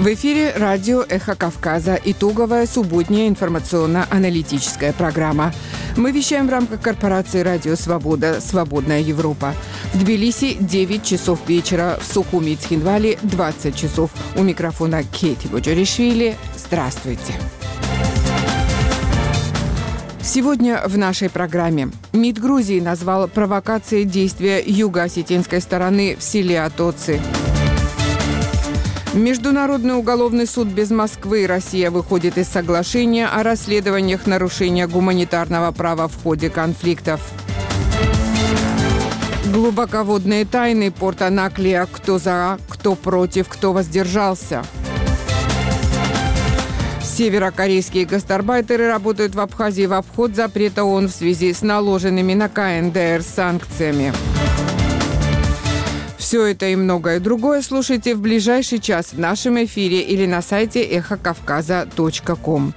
В эфире радио «Эхо Кавказа». Итоговая субботняя информационно-аналитическая программа. Мы вещаем в рамках корпорации «Радио Свобода. Свободная Европа». В Тбилиси 9 часов вечера, в Сухуми и Цхинвале 20 часов. У микрофона Кети Боджаришвили. Здравствуйте. Сегодня в нашей программе. МИД Грузии назвал провокацией действия юго-осетинской стороны в селе Атоци. Международный уголовный суд без Москвы. Россия выходит из соглашения о расследованиях нарушения гуманитарного права в ходе конфликтов. Глубоководные тайны порта Наклия. Кто за, кто против, кто воздержался. Северокорейские гастарбайтеры работают в Абхазии в обход запрета ООН в связи с наложенными на КНДР санкциями. Все это и многое другое слушайте в ближайший час в нашем эфире или на сайте эхокавказа.ком.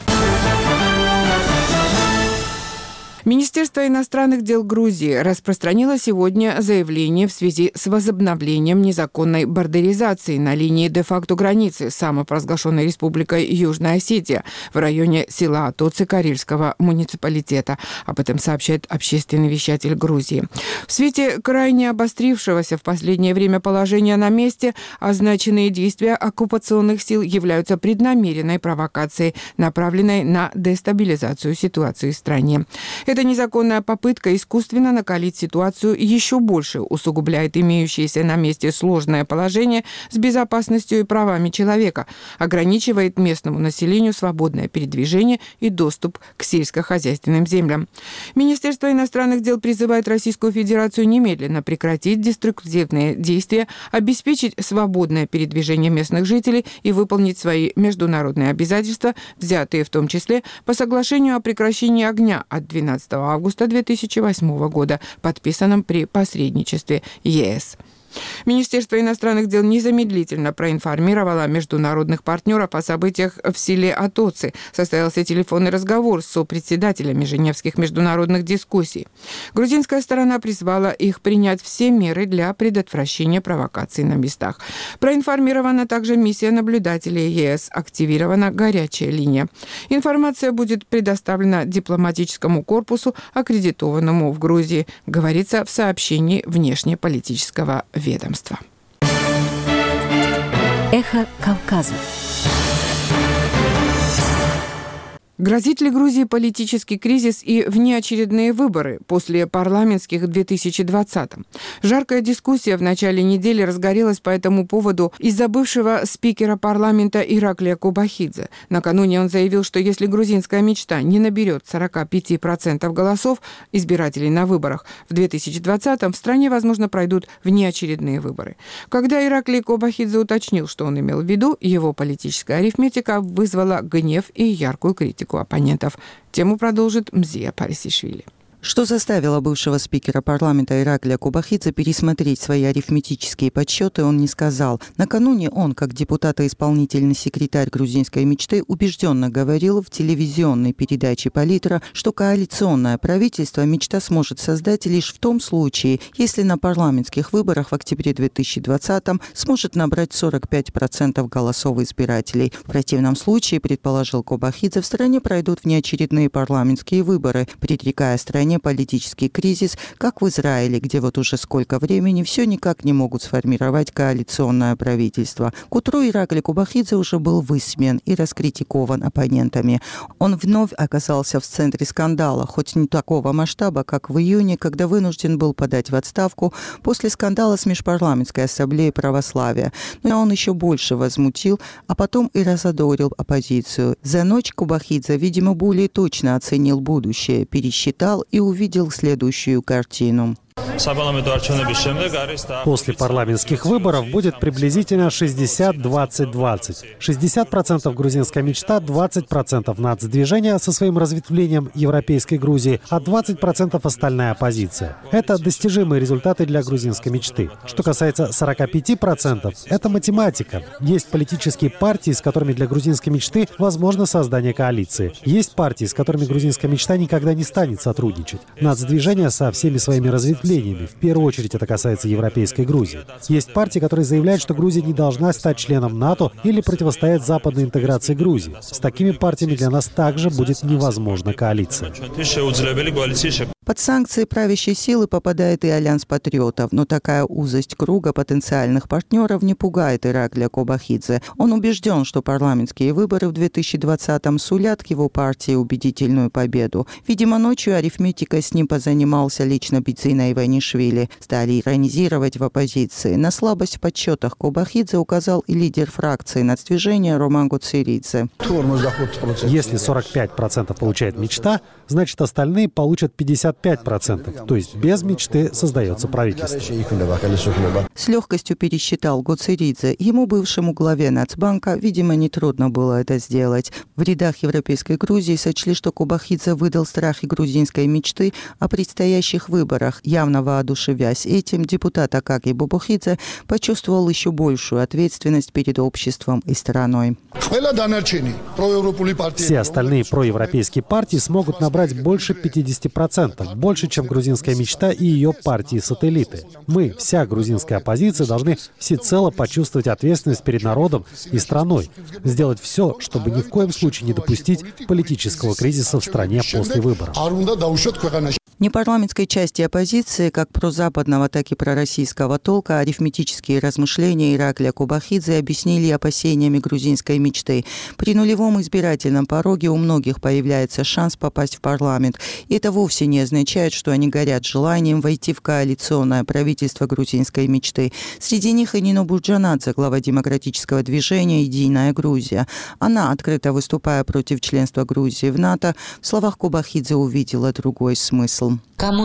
Министерство иностранных дел Грузии распространило сегодня заявление в связи с возобновлением незаконной бордеризации на линии де-факто границы с самопровозглашенной республикой Южная Осетия в районе села Атоци Карельского муниципалитета. Об этом сообщает общественный вещатель Грузии. В свете крайне обострившегося в последнее время положения на месте, означенные действия оккупационных сил являются преднамеренной провокацией, направленной на дестабилизацию ситуации в стране. Эта незаконная попытка искусственно накалить ситуацию еще больше усугубляет имеющееся на месте сложное положение с безопасностью и правами человека, ограничивает местному населению свободное передвижение и доступ к сельскохозяйственным землям. Министерство иностранных дел призывает Российскую Федерацию немедленно прекратить деструктивные действия, обеспечить свободное передвижение местных жителей и выполнить свои международные обязательства, взятые в том числе по соглашению о прекращении огня от 12 августа 2008 года, подписанном при посредничестве ЕС. Министерство иностранных дел незамедлительно проинформировало международных партнеров о событиях в селе Атоци. Состоялся телефонный разговор с сопредседателями женевских международных дискуссий. Грузинская сторона призвала их принять все меры для предотвращения провокаций на местах. Проинформирована также миссия наблюдателей ЕС. Активирована горячая линия. Информация будет предоставлена дипломатическому корпусу, аккредитованному в Грузии, говорится в сообщении внешнеполитического ведомства. Эхо Кавказа. Грозит ли Грузии политический кризис и внеочередные выборы после парламентских в 2020-м? Жаркая дискуссия в начале недели разгорелась по этому поводу из-за бывшего спикера парламента Ираклия Кобахидзе. Накануне он заявил, что если грузинская мечта не наберет 45% голосов избирателей на выборах в 2020-м, в стране, возможно, пройдут внеочередные выборы. Когда Ираклий Кобахидзе уточнил, что он имел в виду, его политическая арифметика вызвала гнев и яркую критику оппонентов. Тему продолжит Мзия Парисишвили. Что заставило бывшего спикера парламента Ираклия Кобахидзе пересмотреть свои арифметические подсчеты, он не сказал. Накануне он, как депутат и исполнительный секретарь грузинской мечты, убежденно говорил в телевизионной передаче «Политра», что коалиционное правительство мечта сможет создать лишь в том случае, если на парламентских выборах в октябре 2020-м сможет набрать 45% голосов избирателей. В противном случае, предположил Кобахидзе, в стране пройдут внеочередные парламентские выборы, предрекая стране политический кризис, как в Израиле, где вот уже сколько времени все никак не могут сформировать коалиционное правительство. К утру Ираклий Кобахидзе уже был высмеян и раскритикован оппонентами. Он вновь оказался в центре скандала, хоть не такого масштаба, как в июне, когда вынужден был подать в отставку после скандала с Межпарламентской ассамблеей православия. Но он еще больше возмутил, а потом и разодорил оппозицию. За ночь Кобахидзе, видимо, более точно оценил будущее, пересчитал и увидел следующую картину. После парламентских выборов будет приблизительно 60-20-20. 60% грузинская мечта, 20% нацдвижение со своим разветвлением Европейской Грузии, а 20% остальная оппозиция. Это достижимые результаты для грузинской мечты. Что касается 45%, это математика. Есть политические партии, с которыми для грузинской мечты возможно создание коалиции. Есть партии, с которыми грузинская мечта никогда не станет сотрудничать. Нацдвижение со всеми своими разветвлениями настроениями. В первую очередь это касается Европейской Грузии. Есть партии, которые заявляют, что Грузия не должна стать членом НАТО или противостоять западной интеграции Грузии. С такими партиями для нас также будет невозможна коалиция. Под санкции правящей силы попадает и Альянс патриотов, но такая узость круга потенциальных партнеров не пугает Иракля Кобахидзе. Он убежден, что парламентские выборы в 2020-м сулят к его партии убедительную победу. Видимо, ночью арифметикой с ним позанимался лично Бицина Иванишвили. Стали иронизировать в оппозиции. На слабость в подсчетах Кобахидзе указал и лидер фракции нацдвижения Роман Гоцеридзе. Если 45% получает мечта, значит остальные получат 55%. То есть без мечты создается правительство. С легкостью пересчитал Гоцеридзе. Ему, бывшему главе Нацбанка, видимо, нетрудно было это сделать. В рядах Европейской Грузии сочли, что Кобахидзе выдал страхи грузинской мечты о предстоящих выборах. Явно воодушевясь этим, депутат Акаки Бобохидзе почувствовал еще большую ответственность перед обществом и страной. Все остальные проевропейские партии смогут набрать больше 50%, больше, чем грузинская мечта и ее партии-сателлиты. Мы, вся грузинская оппозиция, должны всецело почувствовать ответственность перед народом и страной, сделать все, чтобы ни в коем случае не допустить политического кризиса в стране после выборов. Непарламентской части оппозиции, как прозападного, так и пророссийского толка, арифметические размышления Иракля Кобахидзе объяснили опасениями грузинской мечты. При нулевом избирательном пороге у многих появляется шанс попасть в парламент. И это вовсе не означает, что они горят желанием войти в коалиционное правительство грузинской мечты. Среди них и Нино Бурджанадзе, глава демократического движения «Единая Грузия». Она, открыто выступая против членства Грузии в НАТО, в словах Кобахидзе увидела другой смысл.